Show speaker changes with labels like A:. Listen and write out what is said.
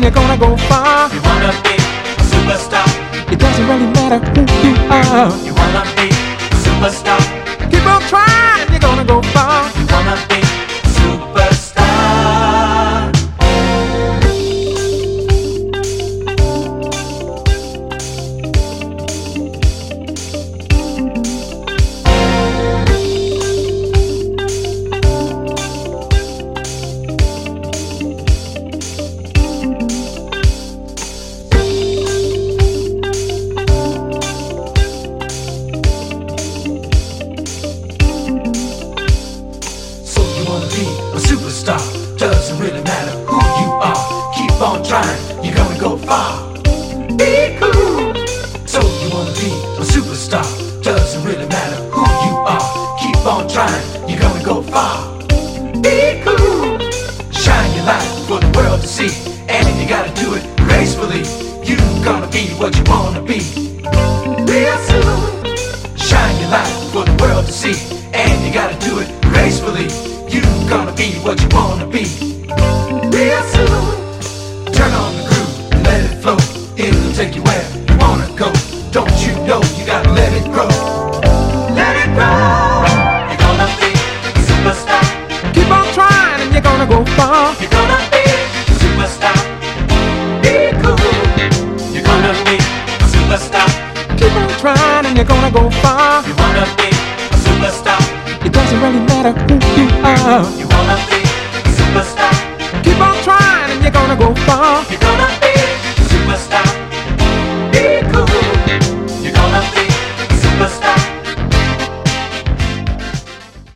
A: you're gonna go far.
B: You wanna be a superstar.
A: It doesn't really matter who you are.
B: You wanna be a superstar.
A: Keep on trying, you're gonna go far.
B: You wanna be a superstar. A superstar, doesn't really matter who you are. Keep on trying, you're gonna go far. Be cool. So you wanna be a superstar, doesn't really matter who you are. Keep on trying, you're gonna go far. Be cool. Shine your light for the world to see, and you gotta do it gracefully. You gonna be what you wanna be real soon. Shine your light for the world to see, and you gotta do it gracefully. You gonna be what you wanna be real soon. Turn on the groove, let it flow. It'll take you where you wanna go. Don't you know you gotta let it grow? Let it grow. You're gonna be a superstar.
A: Keep on trying and you're gonna go far.
B: You're gonna be a superstar. Be cool. You're gonna be a superstar.
A: Keep on trying and you're gonna go far.
B: You wanna be a superstar.
A: It doesn't really matter who you are.
B: You wanna be a superstar.
A: Keep on trying and you're gonna go far.
B: You're gonna be